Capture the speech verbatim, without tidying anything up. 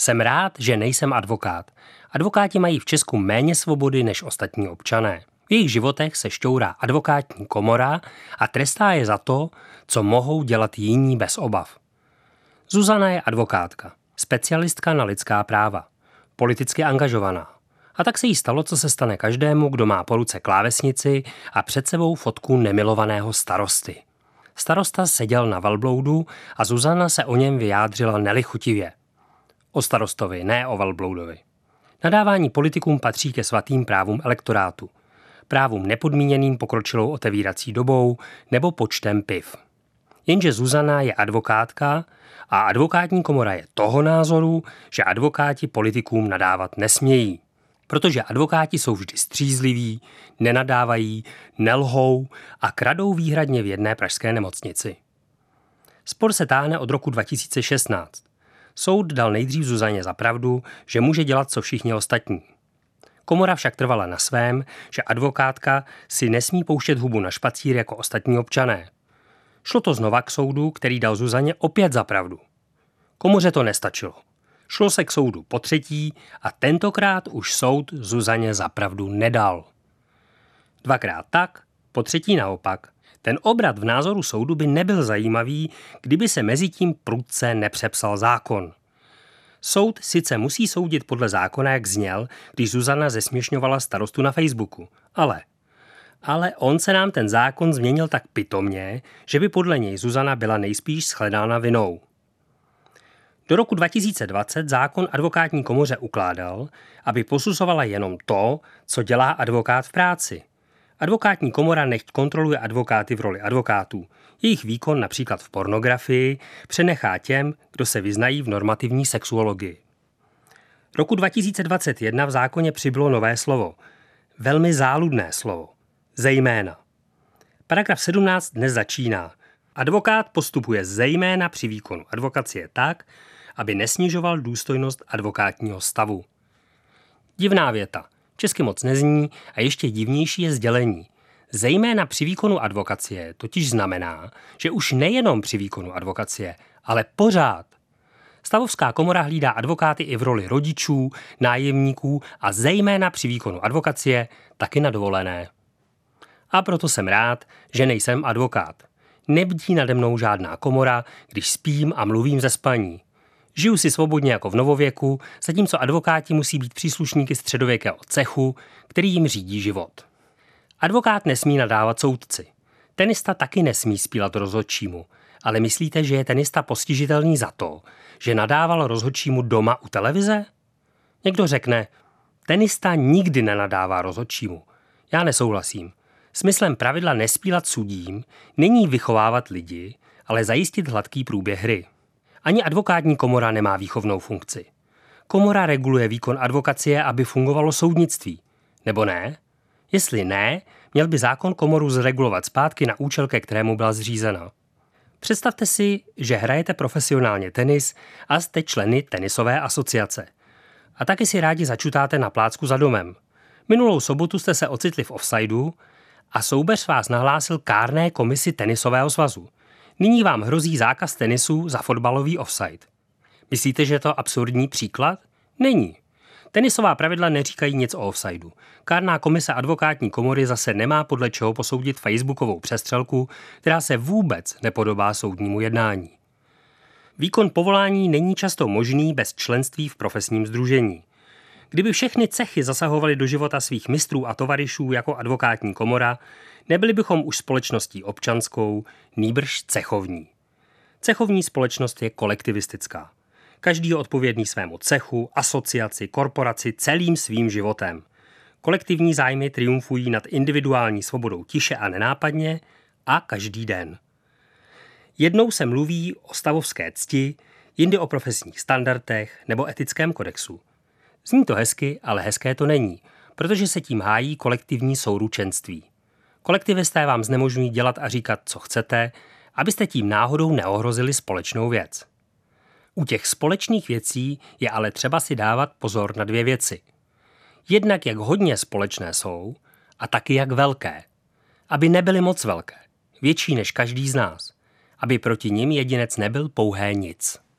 Jsem rád, že nejsem advokát. Advokáti mají v Česku méně svobody než ostatní občané. V jejich životech se šťourá advokátní komora a trestá je za to, co mohou dělat jiní bez obav. Zuzana je advokátka, specialistka na lidská práva, politicky angažovaná. A tak se jí stalo, co se stane každému, kdo má po ruce klávesnici a před sebou fotku nemilovaného starosty. Starosta seděl na velbloudu a Zuzana se o něm vyjádřila nelichutivě. O starostovi, ne o velbloudovi. Nadávání politikům patří ke svatým právům elektorátu. Právům nepodmíněným pokročilou otevírací dobou nebo počtem piv. Jenže Zuzana je advokátka a advokátní komora je toho názoru, že advokáti politikům nadávat nesmějí. Protože advokáti jsou vždy střízliví, nenadávají, nelhou a kradou výhradně v jedné pražské nemocnici. Spor se táhne od roku dva tisíce šestnáct. Soud dal nejdřív Zuzaně za pravdu, že může dělat co všichni ostatní. Komora však trvala na svém, že advokátka si nesmí pouštět hubu na špacír jako ostatní občané. Šlo to znova k soudu, který dal Zuzaně opět za pravdu. Komoře to nestačilo. Šlo se k soudu po třetí a tentokrát už soud Zuzaně za pravdu nedal. Dvakrát tak, po třetí naopak. Ten obrat v názoru soudu by nebyl zajímavý, kdyby se mezitím prudce nepřepsal zákon. Soud sice musí soudit podle zákona, jak zněl, když Zuzana zesměšňovala starostu na Facebooku, ale... Ale on se nám ten zákon změnil tak pitomně, že by podle něj Zuzana byla nejspíš shledána vinou. Do roku dva tisíce dvacet zákon advokátní komoře ukládal, aby posuzovala jenom to, co dělá advokát v práci. Advokátní komora nechť kontroluje advokáty v roli advokátů. Jejich výkon například v pornografii přenechá těm, kdo se vyznají v normativní sexuologii. Roku dva tisíce dvacet jedna v zákoně přibylo nové slovo. Velmi záludné slovo. Zejména. Paragraf sedmnáct dnes začíná. Advokát postupuje zejména při výkonu advokacie tak, aby nesnižoval důstojnost advokátního stavu. Divná věta. Česky moc nezní a ještě divnější je sdělení. Zejména při výkonu advokacie totiž znamená, že už nejenom při výkonu advokacie, ale pořád. Stavovská komora hlídá advokáty i v roli rodičů, nájemníků a zejména při výkonu advokacie taky na dovolené. A proto jsem rád, že nejsem advokát. Nebdí nade mnou žádná komora, když spím a mluvím ze spaní. Žiju si svobodně jako v novověku, zatímco advokáti musí být příslušníky středověkého cechu, který jim řídí život. Advokát nesmí nadávat soudci. Tenista taky nesmí spílat rozhodčímu, ale myslíte, že je tenista postižitelný za to, že nadával rozhodčímu doma u televize? Někdo řekne, tenista nikdy nenadává rozhodčímu. Já nesouhlasím. Smyslem pravidla nespílat sudím není vychovávat lidi, ale zajistit hladký průběh hry. Ani advokátní komora nemá výchovnou funkci. Komora reguluje výkon advokacie, aby fungovalo soudnictví. Nebo ne? Jestli ne, měl by zákon komoru zregulovat zpátky na účel, ke kterému byla zřízena. Představte si, že hrajete profesionálně tenis a jste členy tenisové asociace. A taky si rádi začutáte na plácku za domem. Minulou sobotu jste se ocitli v offsideu a soupeř vás nahlásil kárné komisi tenisového svazu. Nyní vám hrozí zákaz tenisu za fotbalový offside. Myslíte, že je to absurdní příklad? Není. Tenisová pravidla neříkají nic o offsideu. Kárná komise advokátní komory zase nemá podle čeho posoudit facebookovou přestřelku, která se vůbec nepodobá soudnímu jednání. Výkon povolání není často možný bez členství v profesním sdružení. Kdyby všechny cechy zasahovaly do života svých mistrů a tovaryšů jako advokátní komora, nebyli bychom už společností občanskou, nýbrž cechovní. Cechovní společnost je kolektivistická. Každý je odpovědný svému cechu, asociaci, korporaci celým svým životem. Kolektivní zájmy triumfují nad individuální svobodou tiše a nenápadně a každý den. Jednou se mluví o stavovské cti, jindy o profesních standardech nebo etickém kodexu. Zní to hezky, ale hezké to není, protože se tím hájí kolektivní souručenství. Kolektivisté vám znemožňují dělat a říkat, co chcete, abyste tím náhodou neohrozili společnou věc. U těch společných věcí je ale třeba si dávat pozor na dvě věci. Jednak jak hodně společné jsou a taky jak velké. Aby nebyly moc velké, větší než každý z nás. Aby proti nim jedinec nebyl pouhé nic.